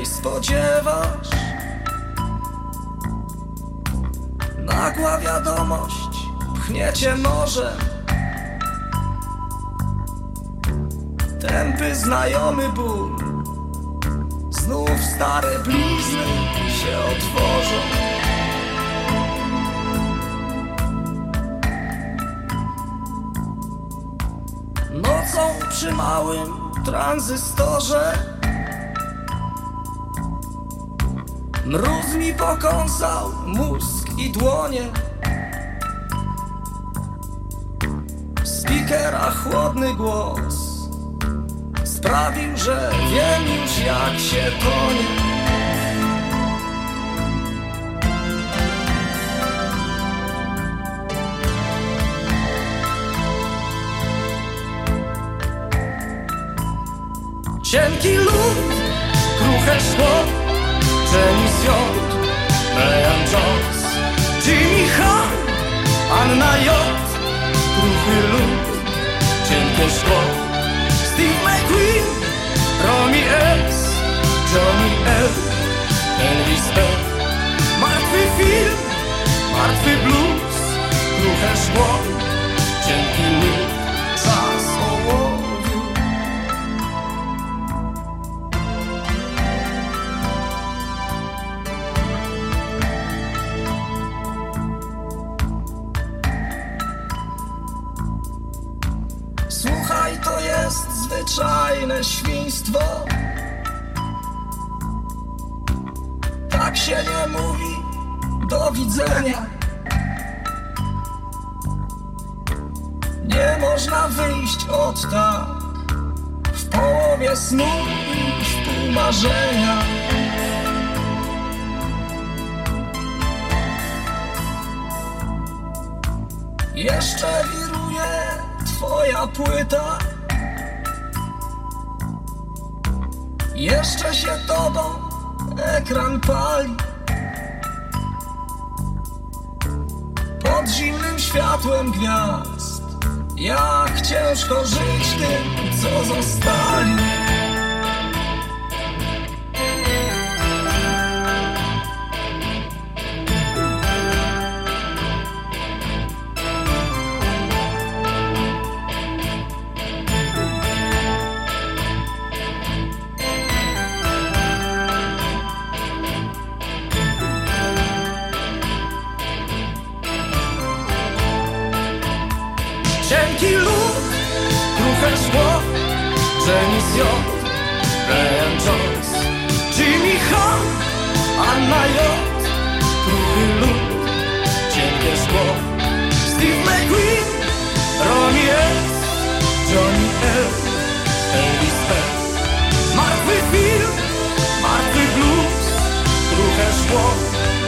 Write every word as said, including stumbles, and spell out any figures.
jej spodziewasz. Nagła wiadomość pchnie cię nożem. Tępy znajomy ból, znów stare blizny się otworzą. Nocą przy małym tranzystorze mróz mi pokąsał mózg i dłonie. Z speakera chłodny głos sprawił, że wiem już jak się tonie. Cienki lód, kruche szkło, James Jones, Brian Jones, Jimmy Hahn, Anna J, kruchy lód, cienkie szkło, Steve McQueen, Romy S, Johnny L, Elvis P, martwy film, martwy blues, kruche szkło, cienki lód, czas ołowiu. Słuchaj, to jest zwyczajne świństwo. Tak się nie mówi do widzenia. Nie można wyjść od tak w połowie snu i w pół marzenia. Jeszcze wiruje twoja płyta, jeszcze się tobą ekran pali. Pod zimnym światłem gwiazd, jak ciężko żyć tym, co zostali. Cienki lód, kruche szkło, James J, Brian Jones, Jimmy Hahn, Anna J, kruchy lód, cienkie szkło, Steve McQueen, Romy S, Johnny L, Elvis P, martwy film, martwy blues, kruche szkło,